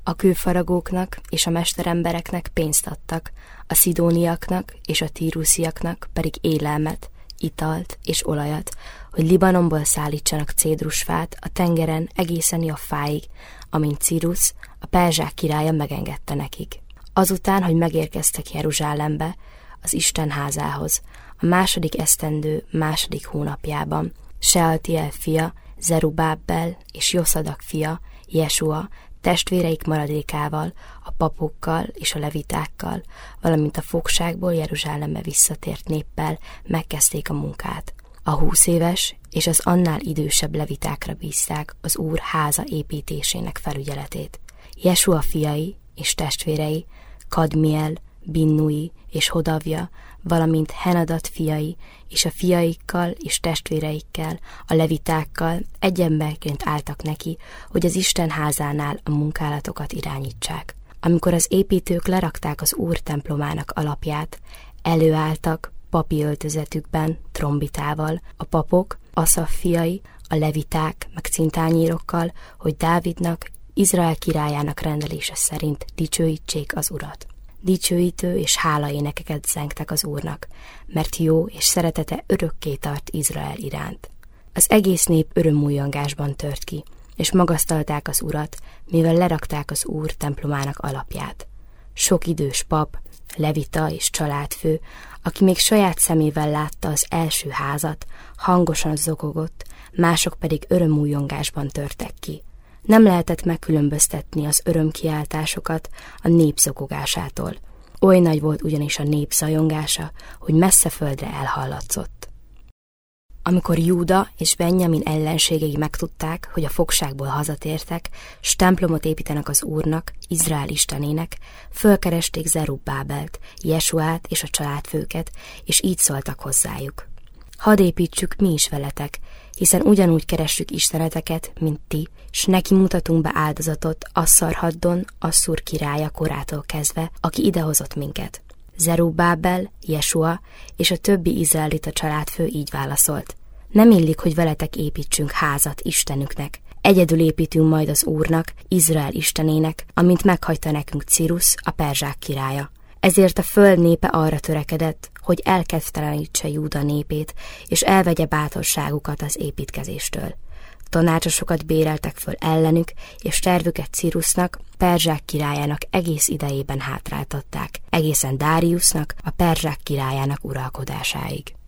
A kőfaragóknak és a mesterembereknek pénzt adtak, a szidóniaknak és a tírusziaknak pedig élelmet, italt és olajat, hogy Libanonból szállítsanak cédrusfát a tengeren egészen Jaffáig, amint Cirusz, a perzsák királya megengedte nekik. Azután, hogy megérkeztek Jeruzsálembe, az Isten házához, a 2. esztendő 2. hónapjában, Sealtiel fia, Zerubábel és Joszadak fia, Jesua, testvéreik maradékával, a papokkal és a levitákkal, valamint a fogságból Jeruzsálembe visszatért néppel megkezdték a munkát. A 20 éves és az annál idősebb levitákra bízták az Úr háza építésének felügyeletét. Jesua fiai és testvérei, Kadmiel, Binnui és Hodavja, valamint Henadat fiai és a fiaikkal és testvéreikkel, a levitákkal egy emberként álltak neki, hogy az Isten házánál a munkálatokat irányítsák. Amikor az építők lerakták az Úr templomának alapját, előálltak papi öltözetükben, trombitával, a papok, Aszaf fiai, a leviták, meg cintányérokkal, hogy Dávidnak, Izrael királyának rendelése szerint dicsőítsék az Urat. Dicsőítő és hálaénekeket zengtek az Úrnak, mert jó és szeretete örökké tart Izrael iránt. Az egész nép örömújongásban tört ki, és magasztalták az Urat, mivel lerakták az Úr templomának alapját. Sok idős pap, levita és családfő, aki még saját szemével látta az első házat, hangosan zokogott, mások pedig örömújongásban törtek ki. Nem lehetett megkülönböztetni az örömkiáltásokat a nép zokogásától. Oly nagy volt ugyanis a nép zajongása, hogy messze földre elhallatszott. Amikor Júda és Benjamin ellenségei megtudták, hogy a fogságból hazatértek, s templomot építenek az Úrnak, Izrael istenének, fölkeresték Zerubbábelt, Jesuát és a családfőket, és így szóltak hozzájuk. Hadd építsük mi is veletek, hiszen ugyanúgy keressük isteneteket, mint ti, s neki mutatunk be áldozatot Asszarhaddon, Asszur királya korától kezdve, aki idehozott minket. Zerubbábel, Jesua és a többi izraelita családfő így válaszolt. Nem illik, hogy veletek építsünk házat Istenüknek. Egyedül építünk majd az Úrnak, Izrael istenének, amint meghagyta nekünk Cirusz, a perzsák királya. Ezért a föld népe arra törekedett, hogy elkedvtelenítse Júda népét, és elvegye bátorságukat az építkezéstől. Tanácsosokat béreltek föl ellenük, és tervüket Cirusznak, perzsák királyának egész idejében hátráltatták, egészen Dáriusznak, a perzsák királyának uralkodásáig.